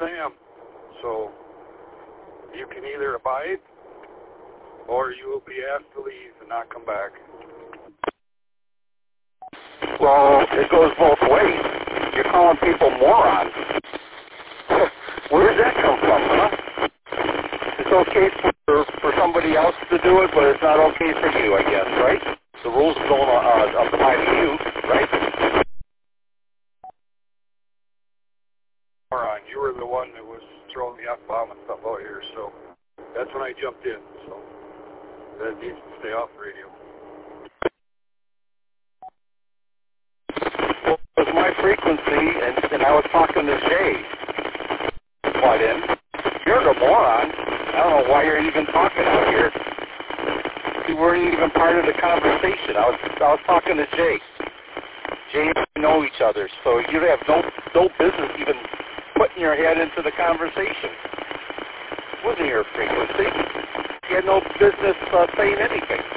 Sam. So you can either abide or you will be asked to leave and not come back. Well, it goes both ways. You're calling people morons. Where does that come from, huh? It's okay for somebody else to do it, but it's not okay for you, I guess, right? The rules don't apply to you, right? Moron, you were the one that was throwing the F-bomb and stuff out here, so that's when I jumped in, so that needs to stay off the radio. Well, it was my frequency, and I was talking to Jay. But you're the moron. I don't know why you're even talking out here. You weren't even part of the conversation. I was talking to Jay. Jay and I know each other, so you have no business even putting your head into the conversation. It wasn't your frequency. You had no business saying anything.